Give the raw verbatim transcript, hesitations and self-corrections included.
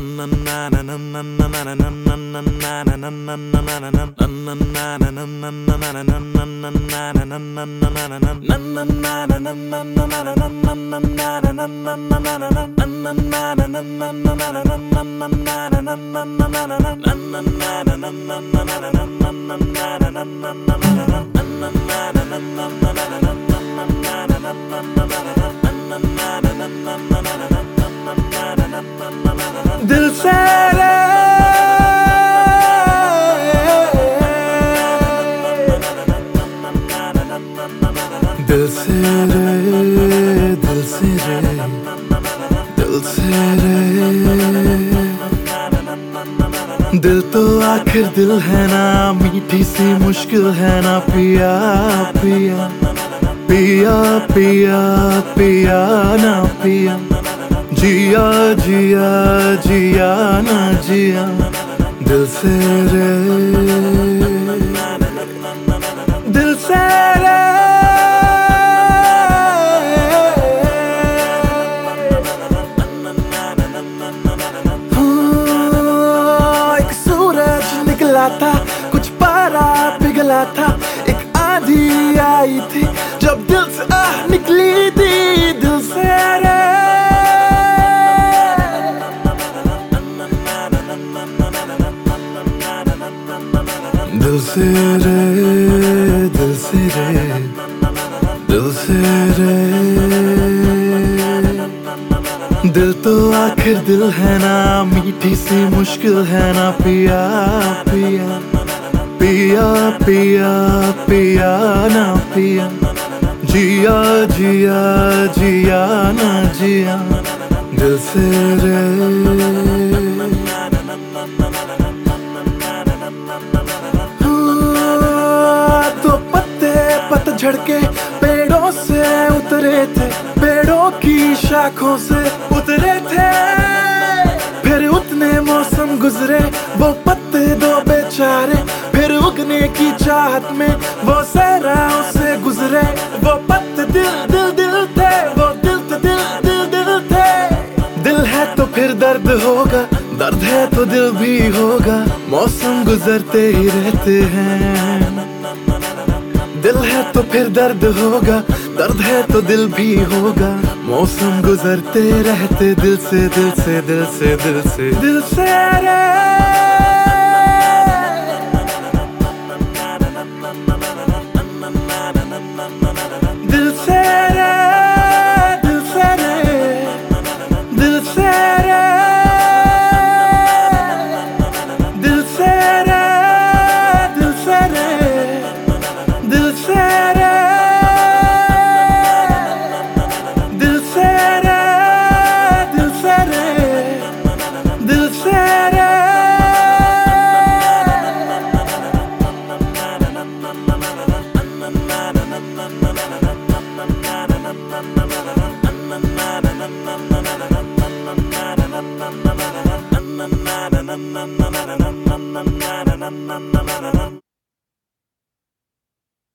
दिल से रे दिल से रे दिल से रे दिल से रे दिल तो आखिर दिल है ना, मीठी सी मुश्किल है ना पिया पिया पिया पिया पिया ना पिया, जिया जिया जिया ना जिया दिल से रे दिल से रे हाँ, एक सूरज निकला था, कुछ पारा पिघला था, एक आंधी आई थी जब दिल से आह निकली थी दिल से रे दिल से रे दिल से रे दिल से रे दिल तो आखिर दिल है ना, मीठी सी मुश्किल है ना पिया पिया पिया पिया पिया ना पिया, जिया जिया जिया ना जिया दिल से रे झड़के पेड़ों से उतरे थे, पेड़ों की शाखों से उतरे थे, फिर उतने मौसम गुजरे वो पत्ते दो बेचारे, फिर उगने की चाहत में वो सहराओं से गुजरे, वो पत्ते दिल दिल दिल थे, वो दिल तो दिल दिल दिल थे, दिल है तो फिर दर्द होगा, दर्द है तो दिल भी होगा, मौसम गुजरते ही रहते हैं, दिल है तो फिर दर्द होगा, दर्द है तो दिल भी होगा, मौसम गुजरते रहते दिल से दिल से दिल से दिल से दिल से रे na na na na na na na na